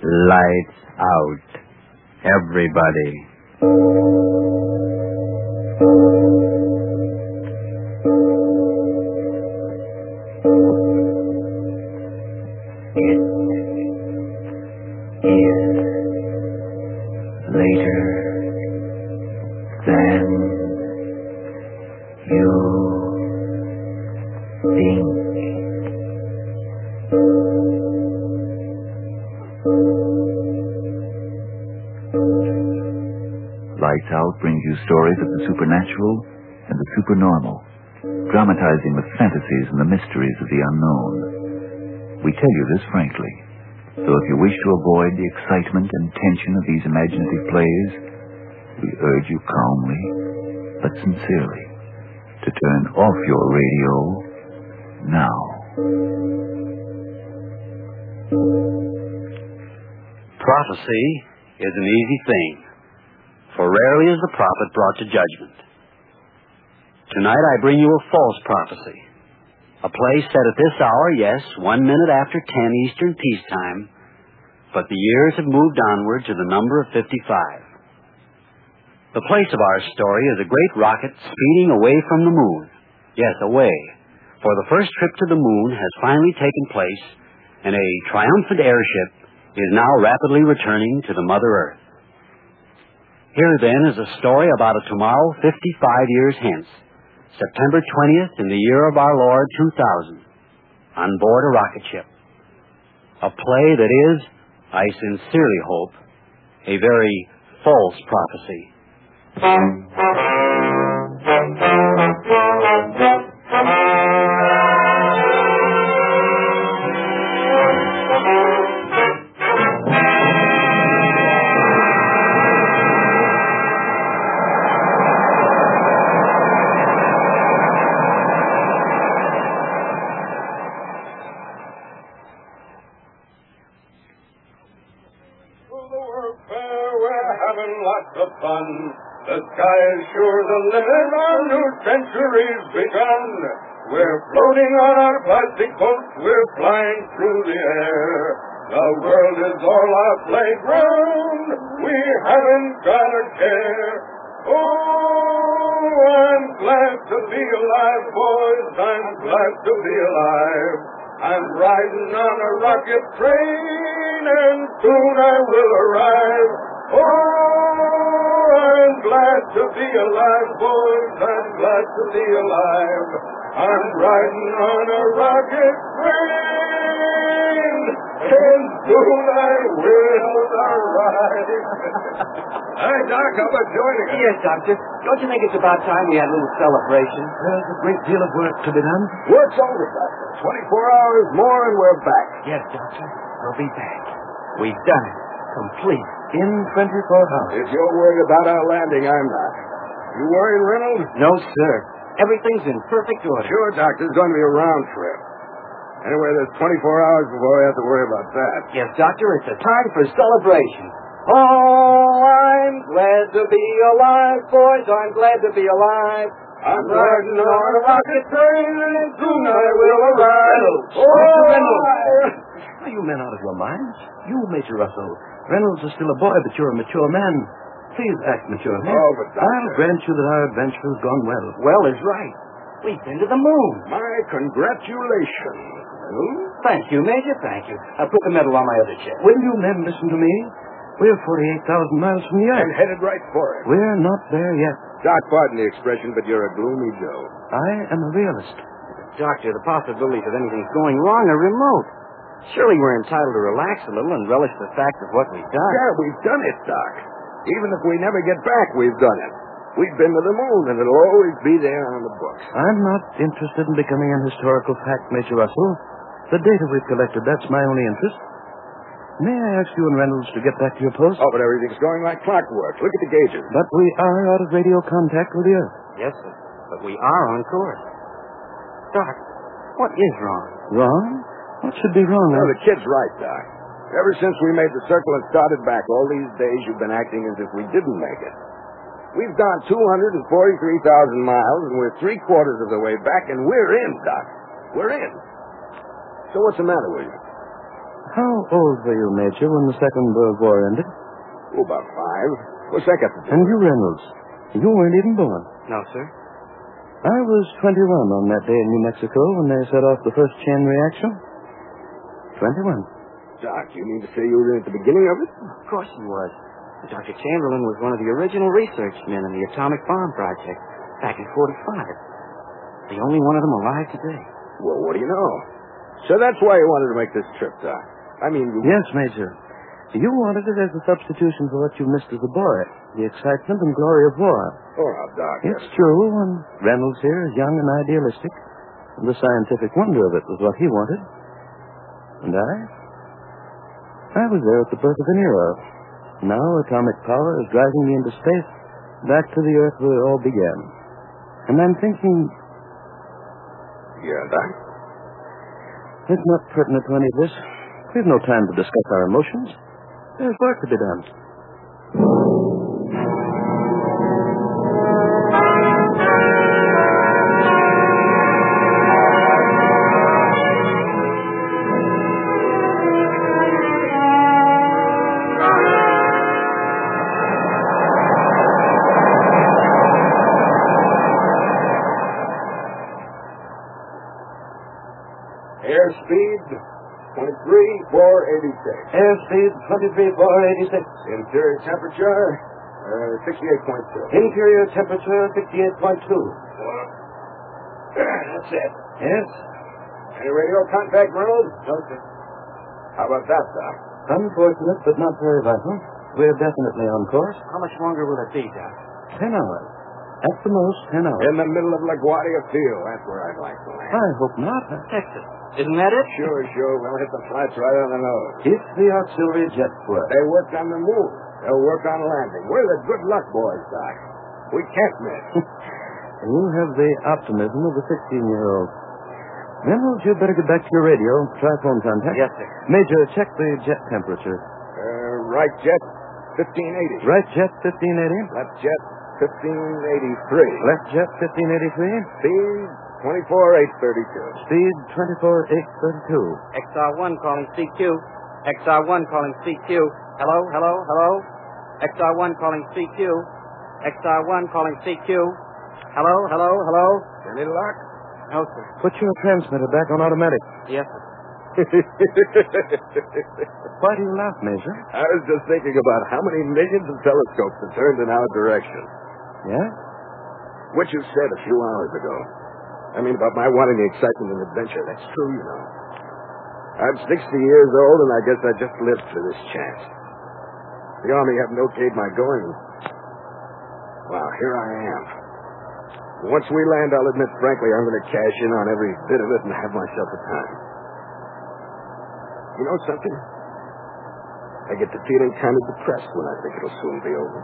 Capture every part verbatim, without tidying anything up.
Lights out, everybody. It is later than you think. Lights Out brings you stories of the supernatural and the supernormal, dramatizing the fantasies and the mysteries of the unknown. We tell you this frankly, so if you wish to avoid the excitement and tension of these imaginative plays, we urge you calmly, but sincerely, to turn off your radio now. Prophecy is an easy thing, for rarely is the prophet brought to judgment. Tonight I bring you a false prophecy, a play set at this hour, yes, one minute after ten Eastern peacetime, but the years have moved onward to the number of fifty-five. The place of our story is a great rocket speeding away from the moon. Yes, away, for the first trip to the moon has finally taken place, and a triumphant airship is now rapidly returning to the Mother Earth. Here, then, is a story about a tomorrow fifty-five years hence, September twentieth in the year of our Lord two thousand, on board a rocket ship. A play that is, I sincerely hope, a very false prophecy. The sky is sure the limit, our new century's begun. We're floating on our plastic boats, we're flying through the air. The world is all our playground, we haven't got a care. Oh, I'm glad to be alive, boys, I'm glad to be alive. I'm riding on a rocket train, and soon I will arrive. Oh, I'm glad to be alive, boys, I'm glad to be alive. I'm riding on a rocket train, and soon I will arrive. Hi, Doc, how about joining us? Yes, Doctor. Don't you think it's about time we had a little celebration? There's a great deal of work to be done. Work's over, Doctor. twenty-four hours more and we're back. Yes, Doctor. We'll be back. We've done it. Complete. In twenty-four hours. If you're worried about our landing, I'm not. You worried, Reynolds? No, sir. Everything's in perfect order. Sure, Doctor. It's going to be a round trip. Anyway, there's twenty-four hours before we have to worry about that. Yes, Doctor. It's a time for celebration. Oh, I'm glad to be alive, boys. I'm glad to be alive. I'm riding on a rocket train, and soon I will arrive. Reynolds. Oh, Reynolds. Are you men out of your minds? You, Major Russell. Reynolds is still a boy, but you're a mature man. Please act maturely. Oh, but Doctor... I'll grant you that our adventure has gone well. Well is right. We've been to the moon. My congratulations. Reynolds. Thank you, Major, thank you. I'll put the medal on my other chest. Will you men listen to me? We're forty-eight thousand miles from the Earth. And headed right for it. We're not there yet. Doc, pardon the expression, but you're a gloomy Joe. I am a realist. Doctor, the possibilities of anything's going wrong are remote. Surely we're entitled to relax a little and relish the fact of what we've done. Yeah, we've done it, Doc. Even if we never get back, we've done it. We've been to the moon, and it'll always be there on the books. I'm not interested in becoming an historical fact, Major Russell. The data we've collected, that's my only interest. May I ask you and Reynolds to get back to your post? Oh, but everything's going like clockwork. Look at the gauges. But we are out of radio contact with the Earth. Yes, sir. But we are on course. Doc, what is wrong? Wrong? What should be wrong? No, the kid's right, Doc. Ever since we made the circle and started back, all these days you've been acting as if we didn't make it. We've gone two hundred forty-three thousand miles, and we're three quarters of the way back, and we're in, Doc. We're in. So what's the matter with you? How old were you, Major, when the Second World War ended? Oh, about five. What's that got to do? And you, Reynolds? You weren't even born. No, sir. I was twenty-one on that day in New Mexico when they set off the first chain reaction. twenty-one. Doc, you mean to say you were at the beginning of it? Of course he was. Doctor Chamberlain was one of the original research men in the atomic bomb project back in forty-five. The only one of them alive today. Well, what do you know? So that's why you wanted to make this trip, Doc. I mean, you... Yes, Major. You wanted it as a substitution for what you missed as a boy, the excitement and glory of war. Oh, now, Doc. It's true, and Reynolds here is young and idealistic, and the scientific wonder of it was what he wanted. And I? I was there at the birth of an era. Now atomic power is driving me into space, back to the Earth where it all began. And I'm thinking... Yeah, Doc? It's not pertinent to any of this. We have no time to discuss our emotions. There's work to be done. Airspeed, twenty-three four eighty-six. Airspeed, twenty-three four eighty-six. Interior temperature, uh, sixty-eight point two. Interior temperature, sixty-eight point two. Well, that's it. Yes? Any radio contact, Reynolds? No, sir. How about that, Doc? Unfortunate, but not very vital. We're definitely on course. How much longer will it be, Doc? Ten hours. At the most, ten hours. In the middle of LaGuardia Field. That's where I'd like to land. I hope not. Texas. Isn't that it? Sure, sure. We'll hit the flats right on the nose. If the auxiliary jets work. They worked on the move. They'll work on landing. We're the good luck boys, Doc. We can't miss. You have the optimism of a sixteen-year-old. Reynolds, you'd better get back to your radio. Try phone contact. Yes, sir. Major, check the jet temperature. Uh, right jet, fifteen eighty. Right jet, fifteen eighty. Left jet, fifteen eighty-three. Left jet, fifteen eighty-three. Speed, twenty-four eight thirty-two. Speed, twenty-four eight thirty-two. X R one calling C Q. X R one calling C Q. Hello, hello, hello. X R one calling C Q. X R one calling C Q. Hello, hello, hello. Any luck? No, sir. Put your transmitter back on automatic. Yes, sir. Why do you laugh, Major? I was just thinking about how many millions of telescopes have turned in our direction. Yeah? What you said a few hours ago. I mean, about my wanting the excitement and adventure. That's true, you know. I'm sixty years old, and I guess I just lived for this chance. The Army haven't okayed my going. Well, here I am. Once we land, I'll admit frankly I'm going to cash in on every bit of it and have myself a time. You know something? I get to feeling kind of depressed when I think it'll soon be over.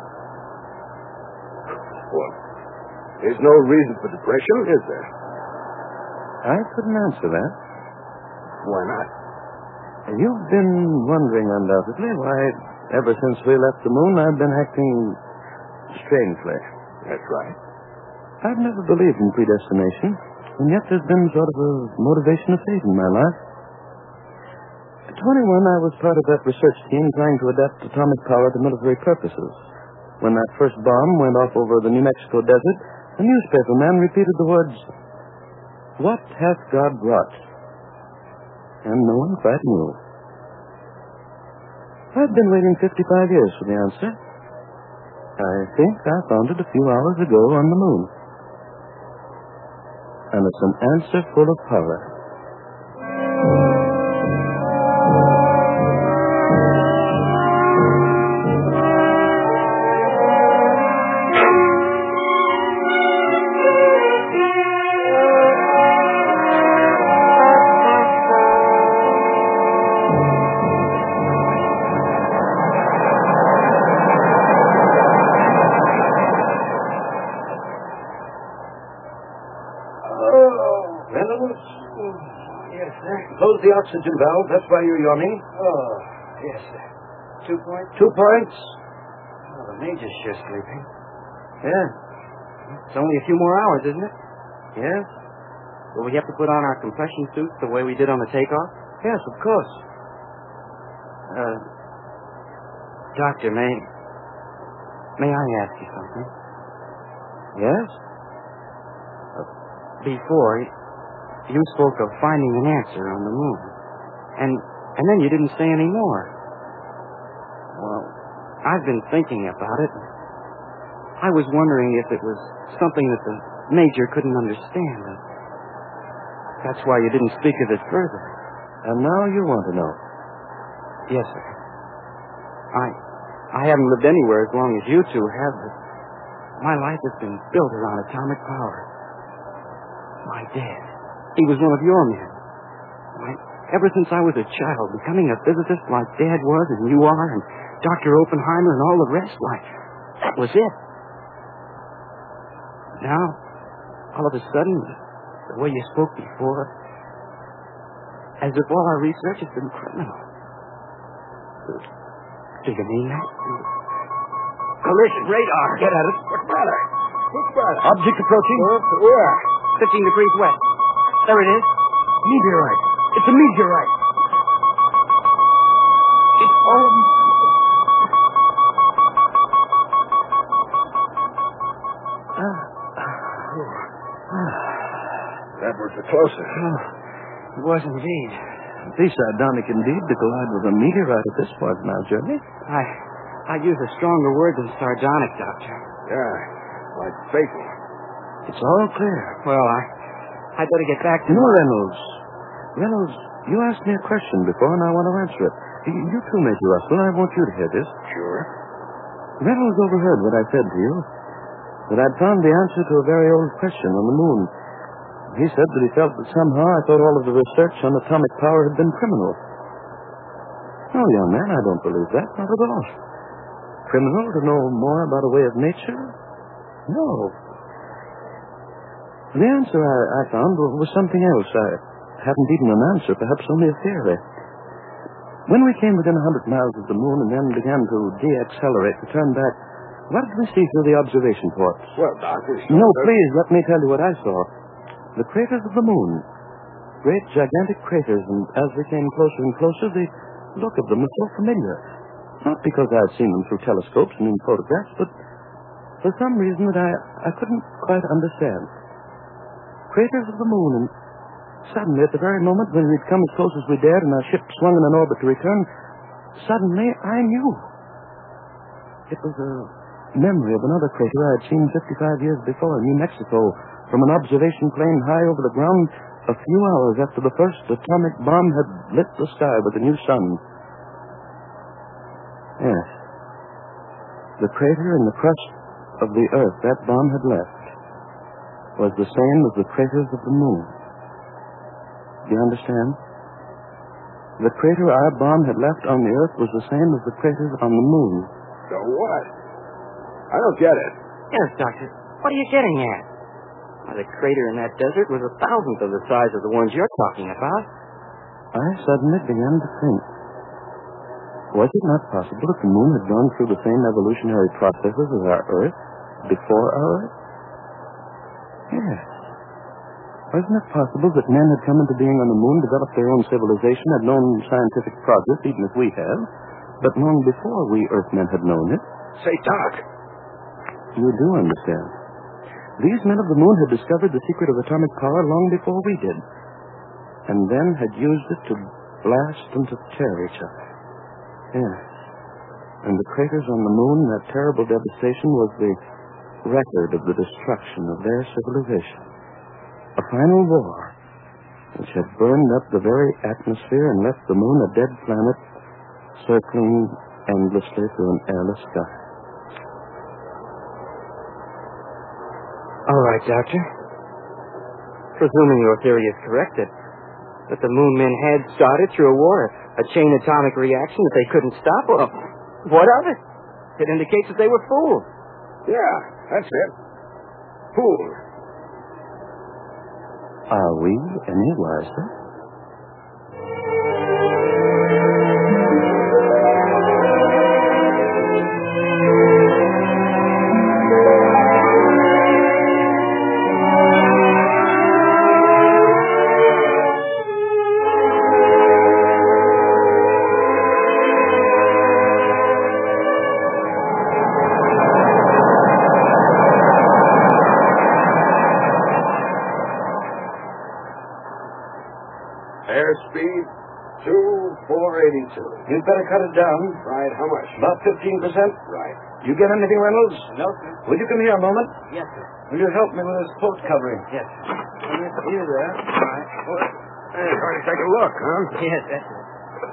What? There's no reason for depression, is there? I couldn't answer that. Why not? You've been wondering, undoubtedly, why ever since we left the moon I've been acting strangely. That's right. I've never believed in predestination, and yet there's been sort of a motivation of fate in my life. At twenty-one, I was part of that research team trying to adapt atomic power to military purposes. When that first bomb went off over the New Mexico desert, a newspaper man repeated the words, "What hath God wrought?" And no one quite knew. I've been waiting fifty-five years for the answer. I think I found it a few hours ago on the moon. And it's an answer full of power. Close the oxygen valve. That's why you're yawning. Oh, yes, sir. Two points? Two points. Oh, the Major's sure sleeping. Yeah. It's only a few more hours, isn't it? Yes? Will we have to put on our compression suits the way we did on the takeoff? Yes, of course. Uh, Doctor, may... May I ask you something? Yes? Uh, before, you spoke of finding an answer on the moon. And, and then you didn't say any more. Well, I've been thinking about it. I was wondering if it was something that the Major couldn't understand. And that's why you didn't speak of it further. And now you want to know. Yes, sir. I I haven't lived anywhere as long as you two have, but my life has been built around atomic power. My dad, he was one of your men. My, ever since I was a child, becoming a physicist like Dad was and you are, and Doctor Oppenheimer and all the rest, why, that was it. Now, all of a sudden, the way you spoke before, as if all our research has been criminal. Do you mean that? Collision radar. Get at it. What's the matter? What's the matter? Object approaching. Uh, where? Fifteen degrees west. There it is. Meteorite. It's a meteorite. It's all... That was the closest. Oh, it was indeed. Be sardonic indeed to collide with a meteorite at this point in our journey. I I use a stronger word than sardonic, Doctor. Yeah, like fatal. It's all clear. Well, I I'd better get back to... You know, Reynolds, Reynolds, you asked me a question before, and I want to answer it. Y- You too, Major Russell, I want you to hear this. Sure. Reynolds overheard what I said to you, that I'd found the answer to a very old question on the moon. He said that he felt that somehow I thought all of the research on atomic power had been criminal. No, young man, I don't believe that, not at all. Criminal to know more about a way of nature? No. The answer I, I found was something else. I hadn't even an answer, perhaps only a theory. When we came within a hundred miles of the moon and then began to de-accelerate, to turn back, what did we see through the observation ports? Well, Doctor... No, please, let me tell you what I saw. The craters of the moon. Great, gigantic craters, and as we came closer and closer, the look of them was so familiar. Not because I had seen them through telescopes and in photographs, but for some reason that I, I couldn't quite understand. Craters of the moon, and suddenly, at the very moment when we'd come as close as we dared and our ship swung in an orbit to return, suddenly I knew. It was a memory of another crater I had seen fifty-five years before in New Mexico, from an observation plane high over the ground a few hours after the first atomic bomb had lit the sky with a new sun. Yes. The crater in the crust of the earth that bomb had left was the same as the craters of the moon. Do you understand? The crater our bomb had left on the earth was the same as the craters on the moon. So what? I don't get it. Yes, Doctor. What are you getting at? Why, the crater in that desert was a thousandth of the size of the ones you're talking about. I suddenly began to think. Was it not possible that the moon had gone through the same evolutionary processes as our Earth before our Earth? Yes. Wasn't it possible that men had come into being on the moon, developed their own civilization, had known scientific progress, even as we have, but long before we Earthmen had known it? Say, Doc. You do understand. These men of the moon had discovered the secret of atomic power long before we did, and then had used it to blast and to tear each other. Yes. And the craters on the moon, that terrible devastation, was the record of the destruction of their civilization. A final war which had burned up the very atmosphere and left the moon a dead planet circling endlessly through an airless sky. All right, Doctor. Presuming your theory is correct, that, that the moon men had started through a war, a chain atomic reaction that they couldn't stop, well, what of it? It indicates that they were fooled. Yeah, that's it. Fooled. Are we any wiser? You'd better cut it down. Right, how much? About fifteen percent. Right. You get anything, Reynolds? No, sir. Will you come here a moment? Yes, sir. Will you help me with this coat covering? Yes. Let me see you there. All right. Hey, trying to take a look, huh? Yes, that's it.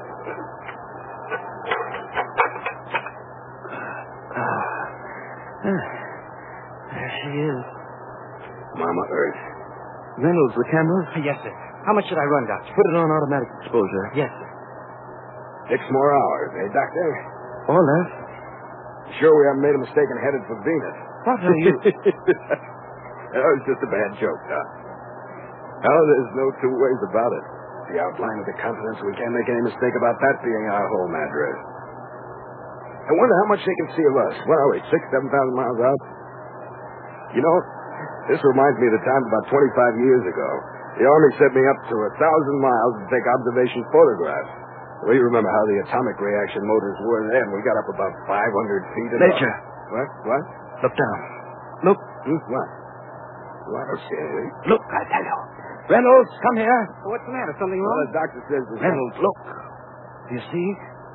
There she is. Mama Earth. Reynolds, the cameras? Yes, sir. How much should I run, Doctor? Put it on automatic exposure. Yes, sir. Six more hours, eh, Doctor? Or less. Sure we haven't made a mistake and headed for Venus. What are you? That was just a bad joke, Doc. Oh, there's no two ways about it. The outline of the continents, we can't make any mistake about that being our home address. I wonder how much they can see of us. What are we, six, seven thousand miles out? You know, this reminds me of the time about twenty-five years ago. The Army sent me up to a thousand miles to take observation photographs. Well, you remember how the atomic reaction motors were then. We got up about five hundred feet above. Major. What? What? Look down. Look. Hmm? What? What? Okay. Look, I tell you. Reynolds, come here. What's the matter? Something Well, wrong? the doctor says there's Reynolds, look. Do you see?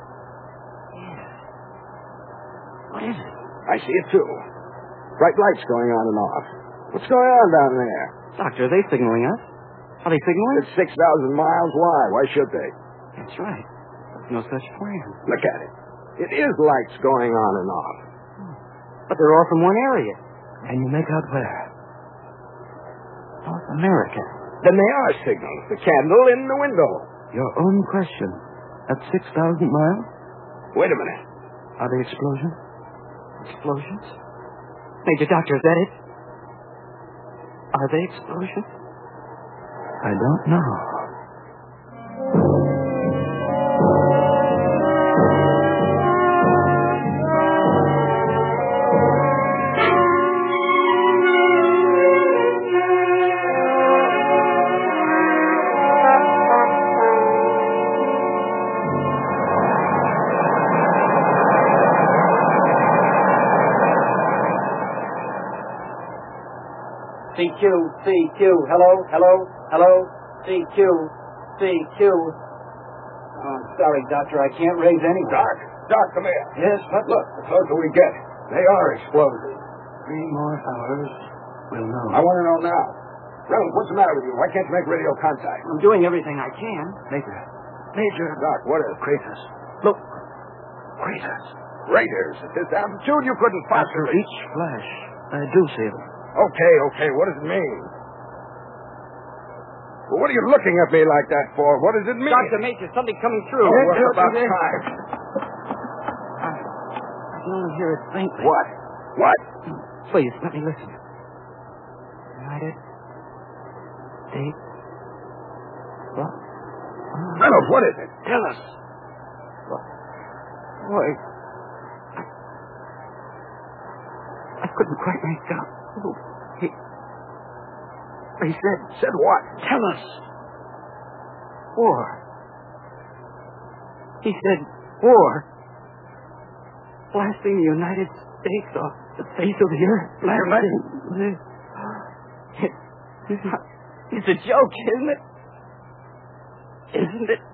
What is it? I see it too. Bright lights going on and off. What's going on down there? Doctor, are they signaling us? Are they signaling? It's six thousand miles. Why? Why should they? That's right. There's no such plan. Look at it. It is lights going on and off. But they're all from one area. And you make out where? North America. Then they are signals. The candle in the window. Your own question. At six thousand miles? Wait a minute. Are they explosions? Explosions? Major Doctor, is that it? Are they explosions? I don't know. C Q, C Q, hello, hello, hello, C Q, C Q. Oh, sorry, Doctor, I can't raise any. Doc, Doc, come here. Yes, what? Look, the closer we get, they are exploding. Three more hours. We'll know. I want to know now. Reynolds, what's the matter with you? Why can't you make radio contact? I'm doing everything I can. Major. Major. Doc, what is Craters. Look. Craters. Raiders at this altitude? You couldn't After possibly. each flash, I do see them. Okay, okay. What does it mean? Well, what are you looking at me like that for? What does it mean? Doctor Major, something coming through. Oh, Yes, what's about yes. time? I can only hear it faintly. What? What? Please, let me listen. United States. What? Reynolds, what is it? Tell us. Boy, I, I couldn't quite make out. Oh, he, he said, Said what? tell us. War. He said, war. Blasting the United States off the face of the earth. Blasting. It, it's, not, it's a joke, isn't it? Isn't it?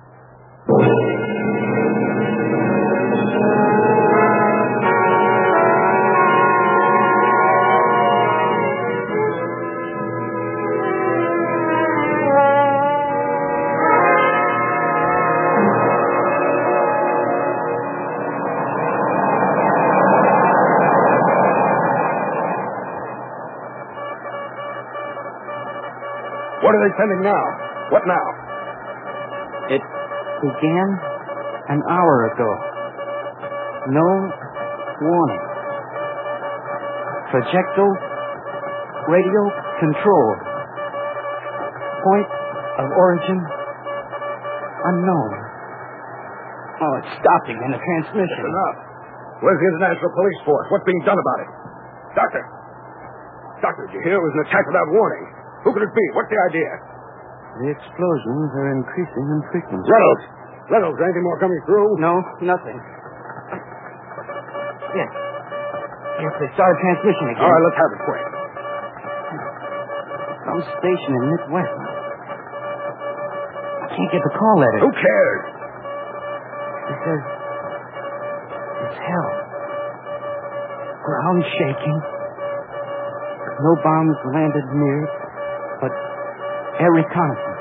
What are they sending now? What now? It began an hour ago. No warning. Projectile radio control. Point of origin unknown. Oh, it's stopping in the transmission. It's enough. Where's the International Police Force? What's being done about it? Doctor! Doctor, did you hear it was an attack without warning? Who could it be? What's the idea? The explosions are increasing in frequency. Reynolds! Reynolds, anything more coming through? No, nothing. Yes. Yes, they started transmission again. All right, let's have it quick. Some station in Midwest. I can't get the call letter. Who cares? They say Doctor, it's hell. Ground shaking. No bombs landed near it, but air reconnaissance.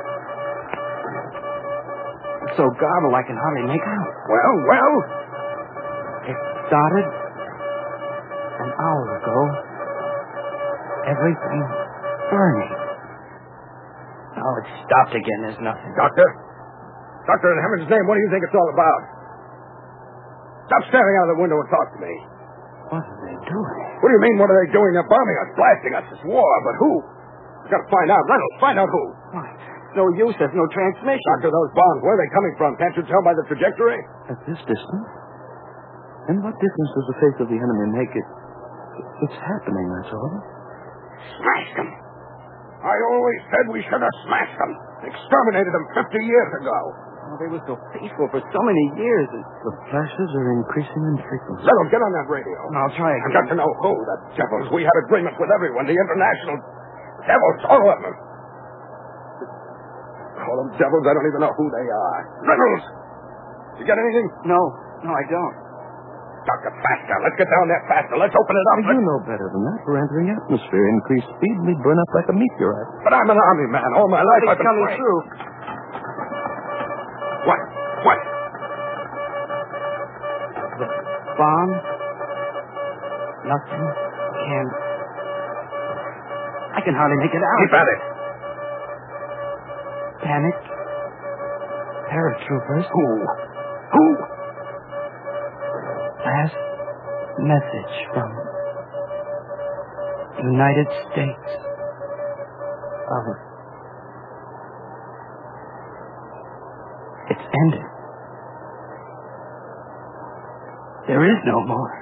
It's so garbled I can hardly make out. Well, well? It started an hour ago. Everything burning. Now it's stopped again. There's nothing. Doctor? Doctor, in heaven's name, what do you think it's all about? Stop staring out of the window and talk to me. What are they doing? What do you mean, what are they doing? They're bombing us, blasting us. It's war, but who? We've got to find out. Reynolds, find out who. What? No use. There's no transmission. Doctor, those bombs, where are they coming from? Can't you tell by the trajectory? At this distance? And what difference does the face of the enemy make? It, it's happening, that's all. Smashed them. I always said we should have smashed them. Exterminated them fifty years ago. Oh, they were so peaceful for so many years. And... The flashes are increasing in frequency. Reynolds, get on that radio. I'll try again. I've got to know who. The devils. We had agreements with everyone. The international devils, all of them. Call them devils. I don't even know who they are. Reynolds! You got anything? No. No, I don't. Doctor, faster. Let's get down there faster. Let's open it up. Well, you know better than that. We're entering atmosphere. Increased speed, we burn up like a meteorite. But I'm an army man. All my life I've been coming trained. through. What? What? The bomb? Nothing. Can't. I can hardly make it out. Keep at it. Panic. Paratroopers. Who? Who? Last message from United States of... It's ended. There is no more.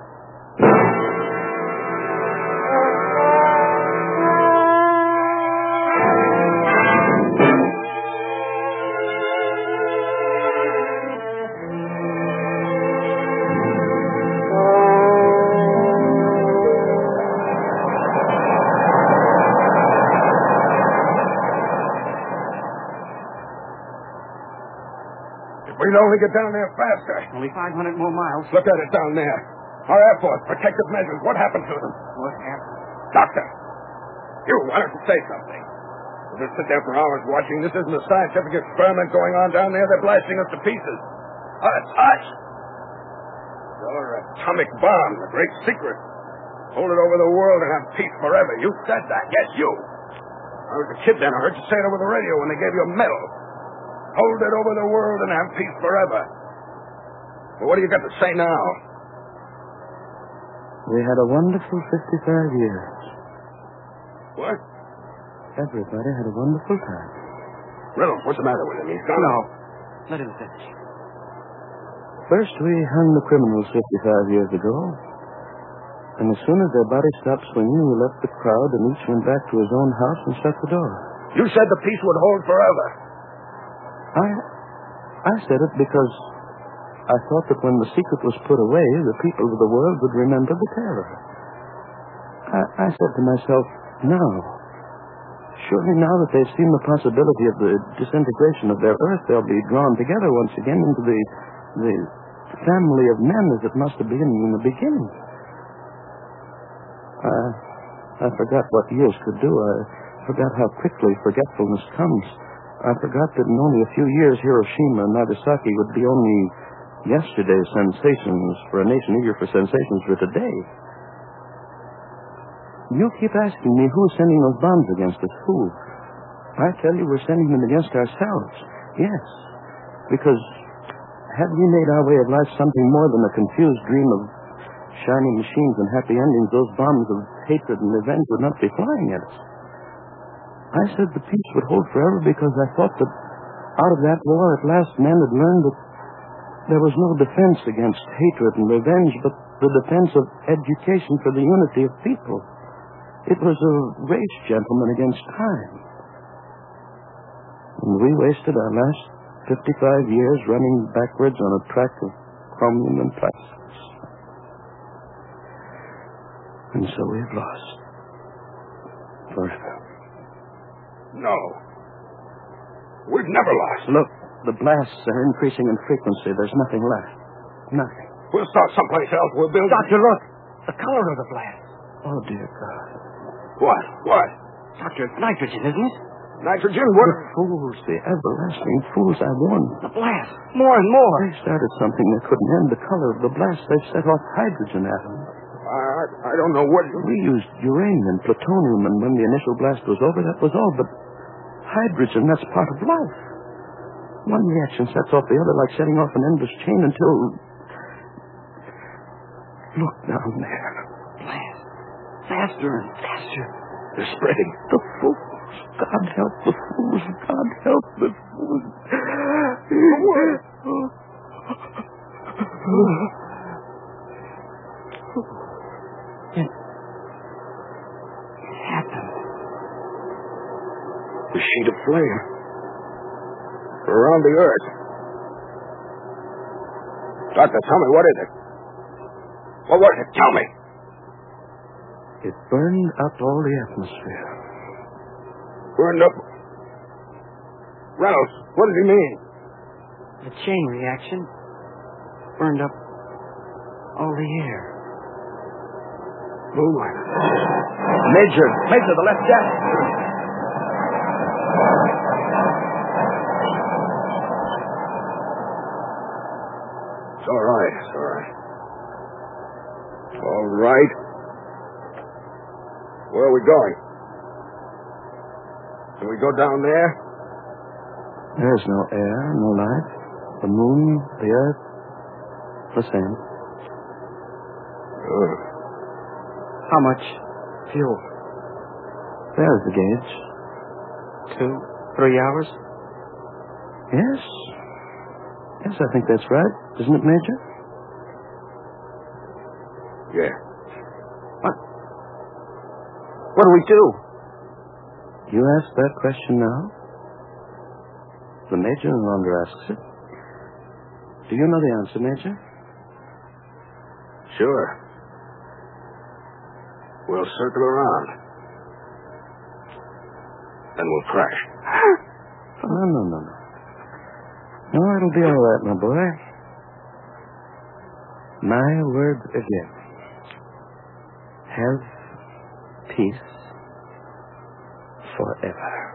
We'd only get down there faster. Only five hundred more miles. Look at it down there. Our Air Force, protective measures. What happened to them? What happened? Doctor, you, why don't you say something? We'll just sit there for hours watching. This isn't a scientific experiment going on down there. They're blasting us to pieces. Us, us. Your atomic bomb, the great secret. Hold it over the world and have peace forever. You said that. Yes, you. I was a kid then. I heard you say it over the radio when they gave you a medal. Hold it over the world and have peace forever. Well, what do you got to say now? We had a wonderful fifty-five years. What? Everybody had a wonderful time. Reynolds, what's the matter with him? He's gone. No. Let him finish. First, we hung the criminals fifty-five years ago. And as soon as their bodies stopped swinging, we left the crowd and each went back to his own house and shut the door. You said the peace would hold forever. I I said it because I thought that when the secret was put away, the people of the world would remember the terror. I, I said to myself, now, surely now that they've seen the possibility of the disintegration of their Earth, they'll be drawn together once again into the, the family of men as it must have been in the beginning. I, I forgot what years could do. I forgot how quickly forgetfulness comes. I forgot that in only a few years, Hiroshima and Nagasaki would be only yesterday's sensations for a nation eager for sensations for today. You keep asking me who's sending those bombs against us. Who? I tell you we're sending them against ourselves. Yes. Because had we made our way of life something more than a confused dream of shiny machines and happy endings, those bombs of hatred and revenge would not be flying at us. I said the peace would hold forever because I thought that out of that war at last men had learned that there was no defense against hatred and revenge, but the defense of education for the unity of people. It was a race, gentlemen, against time. And we wasted our last fifty-five years running backwards on a track of chromium and plastics. And so we've lost. Forever. No. We've never lost. Look, The blasts are increasing in frequency. There's nothing left. Nothing. We'll start someplace else. We'll build... Doctor, look. The color of the blast. Oh, dear God. What? What? Doctor, it's nitrogen, isn't it? Nitrogen? What? The fools, the everlasting fools, I warned. The blast. More and more. They started something that couldn't end. The color of the blast, they set off hydrogen atoms. I, I don't know what... We used uranium, plutonium, and when the initial blast was over, that was all. But hydrogen, that's part of life. One reaction sets off the other like setting off an endless chain until... Look down there. Blast. Faster and faster. They're spreading. The fools. God help the fools. God help the fools. It, it happened. The sheet of flame. Around the earth. Doctor, tell me, what is it? What was it? Tell me. It burned up all the atmosphere. Burned up? Reynolds, what does he mean? The chain reaction burned up all the air. Oh, Major, Major, the left jack. It's all right, it's all right. All right. Where are we going? Can we go down there? There's no air, no life. The moon, the earth, the same. Oh. How much fuel? There's the gauge. Two, three hours? Yes. Yes, I think that's right. Isn't it, Major? Yeah. What? What do we do? You ask that question now? The Major no longer asks it. Do you know the answer, Major? Sure. We'll circle around. Then we'll crash. No, no, no, no. No, it'll be all right, my boy. My word again. Have peace forever.